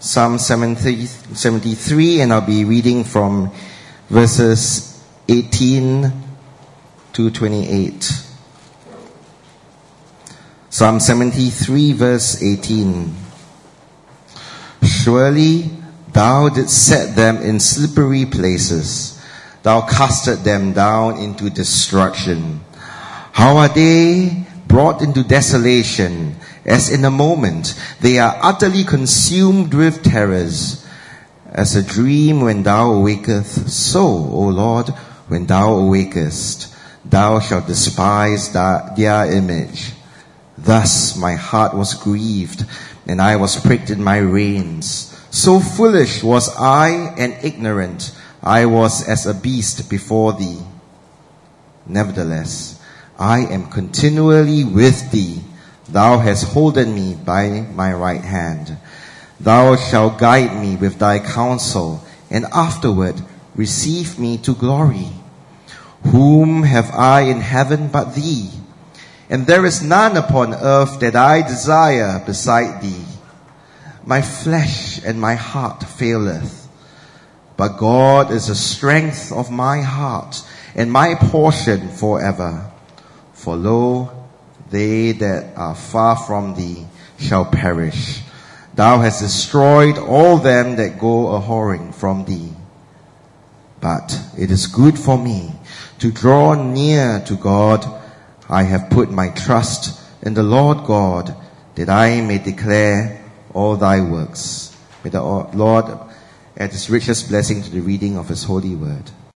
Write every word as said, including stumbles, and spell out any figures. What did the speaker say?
Psalm seventy, seventy-three, and I'll be reading from verses eighteen to twenty-eight. Psalm seventy-three, verse eighteen. Surely thou didst set them in slippery places. Thou castest them down into destruction. How are they brought into desolation, as in a moment they are utterly consumed with terrors. As a dream when thou awakest, so, O Lord, when thou awakest, thou shalt despise their image. Thus my heart was grieved, and I was pricked in my reins. So foolish was I and ignorant, I was as a beast before thee. Nevertheless, I am continually with thee. Thou hast holden me by my right hand. Thou shalt guide me with thy counsel, and afterward receive me to glory. Whom have I in heaven but thee? And there is none upon earth that I desire beside thee. My flesh and my heart faileth, but God is the strength of my heart and my portion forever. For lo, they that are far from thee shall perish. Thou hast destroyed all them that go a-whoring from thee. But it is good for me to draw near to God. I have put my trust in the Lord God, that I may declare all thy works. May the Lord add his richest blessing to the reading of his holy word.